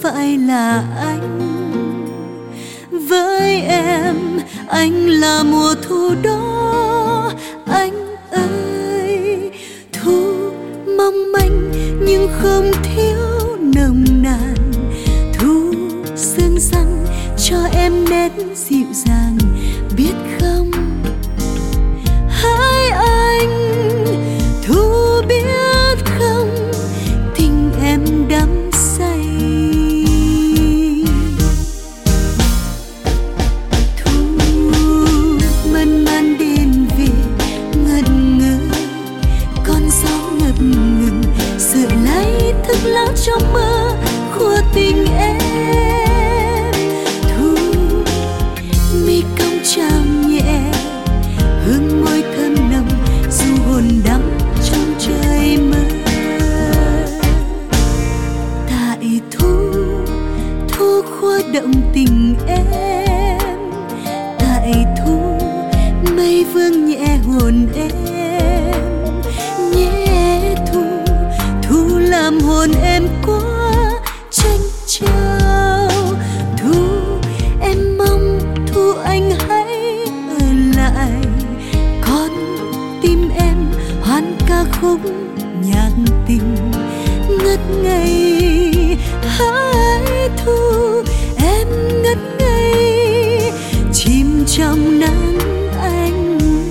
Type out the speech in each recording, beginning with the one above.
phải là anh. Với em, anh là mùa thu đó. Anh ơi, thu mong manh nhưng không thiếu nồng nàn. Thu sương răng cho em nét dịu dàng, biết không? Hỡi anh, thu biết không, tình em đắm say. Thu mơn man đến về ngẩn ngơ, con gió ngập ngừng sưởi lấy thức lá trong mơ của tình em. Thu mi cong chào nhẹ, hương môi thơm nồng dù hồn đắm trong trời mơ. Tại thu, thu khua động tình em. Tại thu, mây vương nhẹ hồn em. Nhẹ thu, thu làm hồn em quá tranh trao. Thu em mong thu anh hãy ở lại, con tim em hoan ca khúc nhạc tình ngất ngây. Hỡi thu, em ngất ngây chìm trong nắng anh.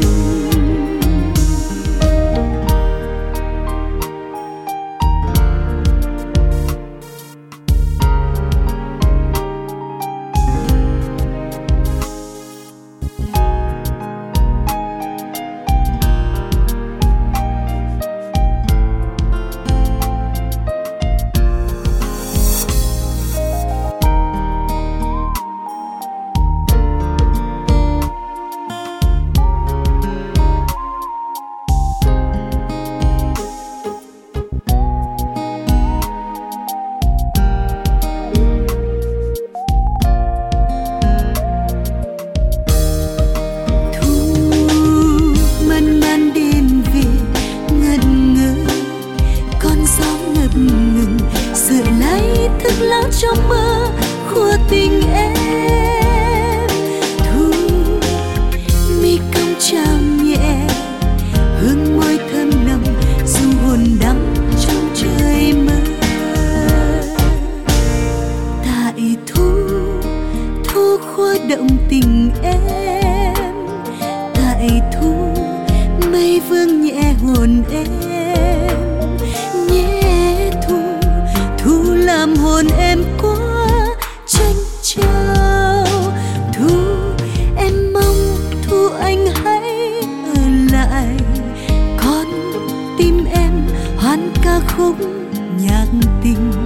Thức lá trong mơ của tình em. Thu mi cong chào nhẹ, hương môi thơm nồng dù hồn đắm trong trời mơ. Tại thu, thu khua động tình em. Tại thu, mây vương nhẹ hồn em. Nhẹ thu, thu làm hồn em quá tranh trao. Thu em mong thu anh hãy ở lại, con tim em hoan ca khúc nhạc tình